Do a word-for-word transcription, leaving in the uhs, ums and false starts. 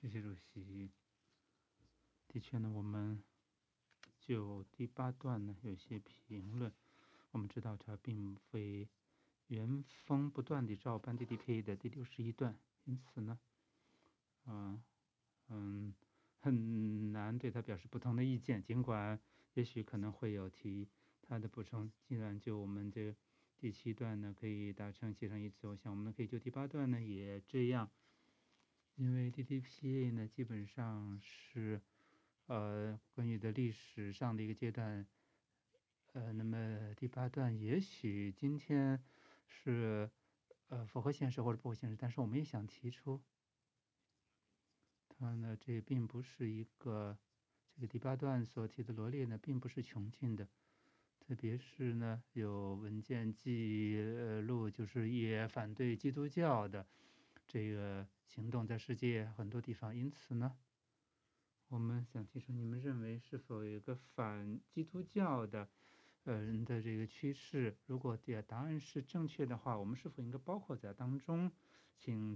谢谢主席。的确呢，我们就第八段呢有一些评论。我们知道它并非原封不断地照搬 D D P A 的第六十一段，因此呢，嗯嗯，很难对它表示不同的意见。尽管也许可能会有提它的补充，既然就我们这第七段呢可以达成协商一致，我想我们可以就第八段呢也这样。因为 D D P A 呢基本上是呃关于的历史上的一个阶段，呃，那么第八段也许今天是呃符合现实或者不符合现实，但是我们也想提出，它呢这并不是一个这个第八段所提的罗列呢并不是穷尽的，特别是呢有文件记录就是也反对基督教的这个行动在世界很多地方，因此呢我们想提出，你们认为是否有一个反基督教的呃人的这个趋势？如果答案是正确的话，我们是否应该包括在当中？请